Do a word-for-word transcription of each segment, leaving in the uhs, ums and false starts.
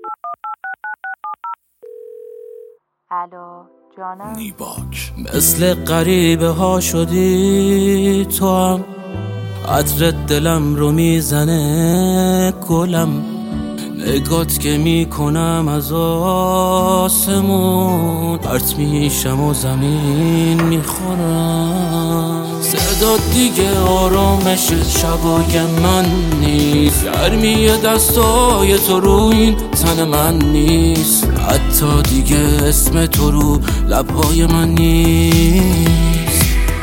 الو جانم. نیباک مثل غریبه ها شدی تو هم، عطر دلم رو میزنه گلم، نگات که میکنم از آسمون پرت میشم و زمین میخورم. صدا دیگه آرامش شبای من نیست، گرمی دستای تو رو این تن من نیست، حتی دیگه اسم تو رو لبهای من نیست.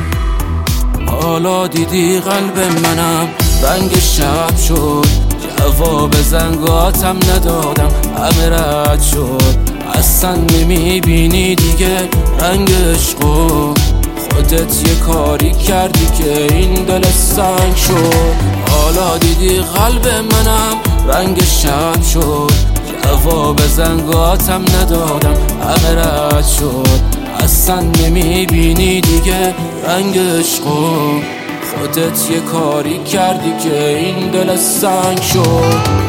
حالا دیدی قلب منم رنگ شب شد، جواب زنگاتم ندادم همه رد شد، اصلا نمیبینی دیگه رنگ عشقو، خودت یه کاری کردی که این دل سنگ شد. حالا دیدی قلب منم رنگ شب شد، جواب زنگاتم ندادم همه رد شد، اصلا نمیبینی دیگه رنگ عشقو، خودت یه کاری کردی که این دل سنگ شد.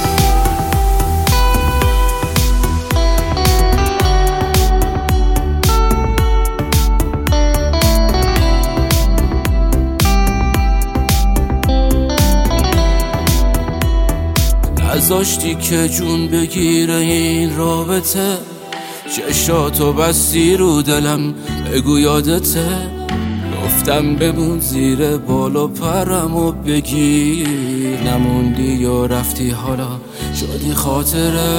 نذاشتی که جون بگیره این رابطه، چشاتو بستی رو دلم بگو یادته، گفتم بمون زیر بال و پرم و بگیر، نموندی و رفتی حالا شدی خاطره.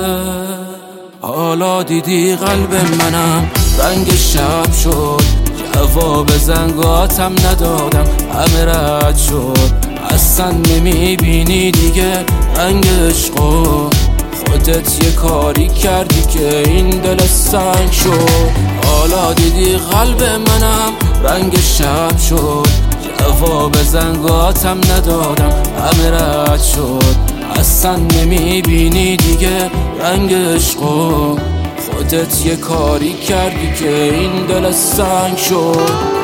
حالا دیدی قلب منم رنگ شب شد، جواب زنگاتم ندادم همه رد شد، اصلا نمیبینی دیگه رنگ عشقو، خودت یه کاری کردی که این دل سنگ شد. حالا دیدی قلب منم رنگ شب شد، جواب زنگاتم ندادم همه رد شد، اصلا نمیبینی دیگه رنگ عشقو، خودت یه کاری کردی که این دل سنگ شد.